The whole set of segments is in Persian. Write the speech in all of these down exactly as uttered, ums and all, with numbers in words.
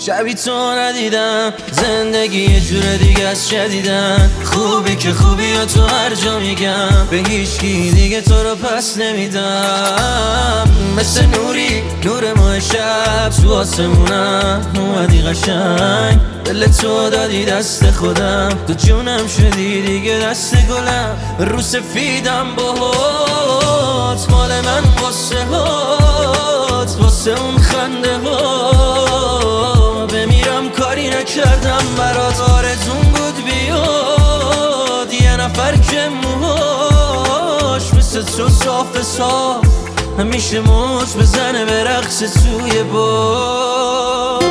شبی تو ندیدم، زندگی یه جور دیگه از شدیدن. خوبی که خوبی ها تو هر جا میگم، به هیچکی دیگه تو رو پس نمیدم. مثل نوری نور ماه شب تو آسمونم اومدی قشنگ، دل تو دادی دست خودم، تو جونم شدی دیگه دست گلم. رو سفیدم باهات، مال من واسه هات، واسه اون خنده ها بمیرم کاری نکردم برات. آرزون بود بیاد یه نفر که موهاش مثل تو صاف صاف همیشه موج بزنه به رقص توی باد.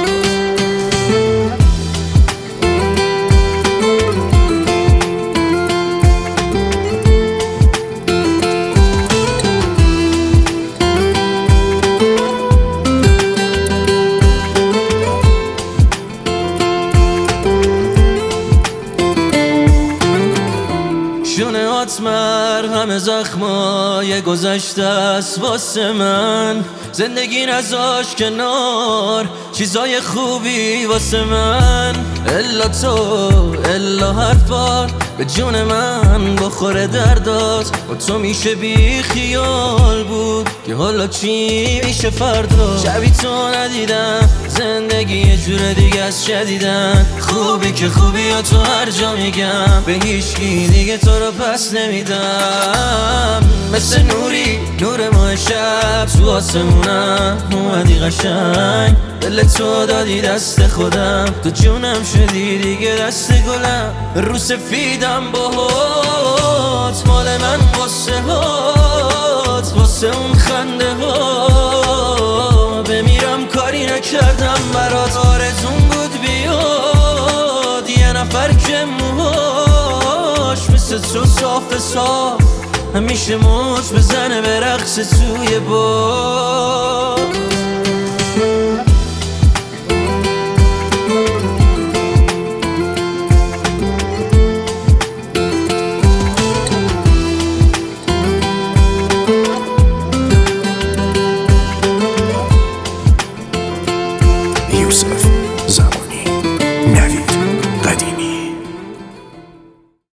شونه هات مرهم زخمای گذشته است واسه من، زندگی نذاش کنار چیزای خوبی واسه من. الا تو الا حرفات به جون من بخوره دردات، با تو میشه بی خیال بود که حالا چی میشه فردا. شبی تو ندیدم، زندگی یه جور دیگه از شدیدن. خوبی که خوبی ها تو هر جا میگم، به هیچکی دیگه تو رو پس نمیدم. مثل نوری نور ماه شب تو آسمونم اومدی قشنگ، دل تو دادی دست خودم، تو جونم شدی دیگه دست گلم. رو سفیدم باهات، مال من واسه هات، واسه اون خنده ها بمیرم کاری نکردم برات. آرزون بود بیاد یه نفر که موهاش مثل تو صاف صاف همیشه موج بزنه به رقص توی باد.